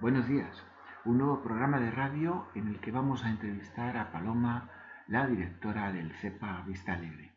Buenos días, un nuevo programa de radio en el que vamos a entrevistar a Paloma, la directora del CEPA Vista Alegre.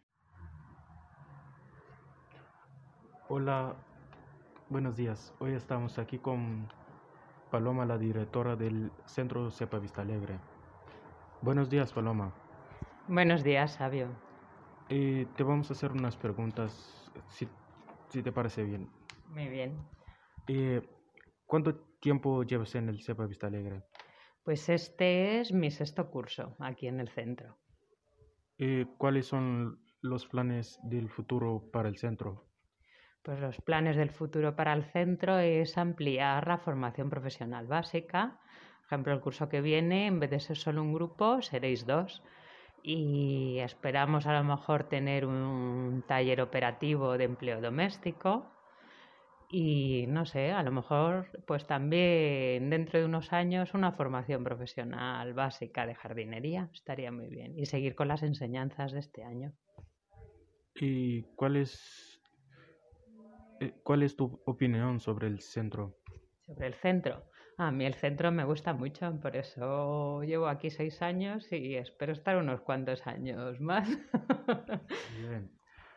Hola, buenos días. Hoy estamos aquí con Paloma, la directora del Centro CEPA Vista Alegre. Buenos días, Paloma. Buenos días, Sabio. Te vamos a hacer unas preguntas, si te parece bien. Muy bien. ¿Cuánto tiempo llevas en el CEPA Vista Alegre? Pues este es mi sexto curso aquí en el centro. ¿Cuáles son los planes del futuro para el centro? Pues los planes del futuro para el centro es ampliar la formación profesional básica. Por ejemplo, el curso que viene, en vez de ser solo un grupo, seréis dos. Y esperamos a lo mejor tener un taller operativo de empleo doméstico. Y no sé, a lo mejor pues también dentro de unos años una formación profesional básica de jardinería estaría muy bien. Y seguir con las enseñanzas de este año. ¿Y cuál es tu opinión sobre el centro? Sobre el centro. A mí el centro me gusta mucho, por eso llevo aquí 6 años y espero estar unos cuantos años más. Bien.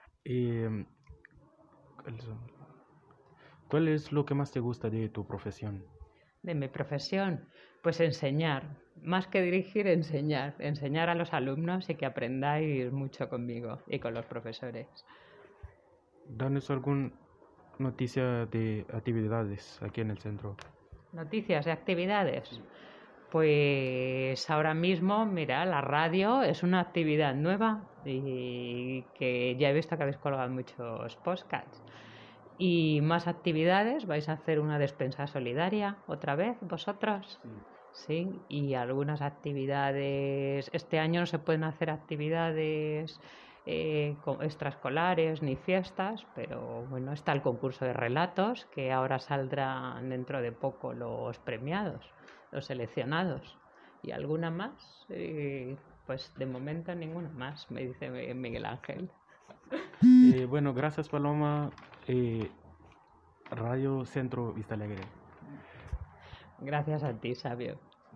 ¿Cuál es lo que más te gusta de tu profesión? De mi profesión, pues enseñar, más que dirigir, enseñar a los alumnos y que aprendáis mucho conmigo y con los profesores. Danos alguna noticia de actividades aquí en el centro. Noticias de actividades. Pues ahora mismo, mira, la radio es una actividad nueva y que ya he visto que habéis colgado muchos podcasts. Y más actividades, vais a hacer una despensa solidaria otra vez vosotros. Sí, y algunas actividades, este año no se pueden hacer actividades extraescolares ni fiestas, pero bueno, está el concurso de relatos que ahora saldrán dentro de poco los premiados, los seleccionados. Y alguna más, pues de momento ninguna más, me dice Miguel Ángel. Bueno, gracias Paloma. Radio Centro Vista Alegre. Gracias a ti, Sabio.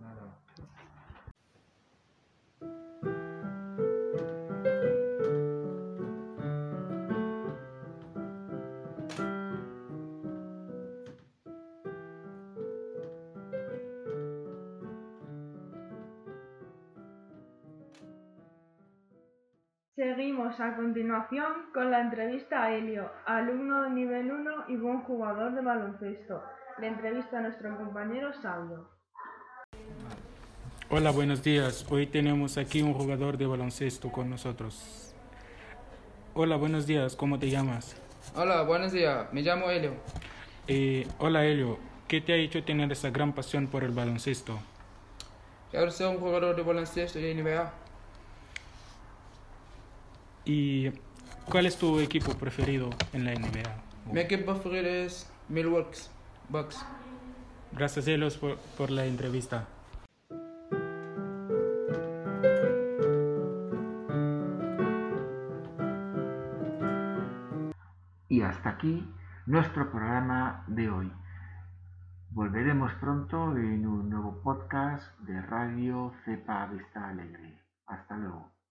Seguimos a continuación con la entrevista a Helio, alumno de nivel 1 y buen jugador de baloncesto. Le entrevista a nuestro compañero Sabio. Hola, buenos días. Hoy tenemos aquí un jugador de baloncesto con nosotros. Hola, buenos días. ¿Cómo te llamas? Hola, buenos días. Me llamo Helio. Hola, Helio. ¿Qué te ha hecho tener esa gran pasión por el baloncesto? Quiero ser un jugador de baloncesto de NBA. ¿Y cuál es tu equipo preferido en la NBA? Mi equipo preferido es Milwaukee Bucks. Gracias, Helio, por la entrevista. Y hasta aquí nuestro programa de hoy. Volveremos pronto en un nuevo podcast de Radio CEPA Vista Alegre. Hasta luego.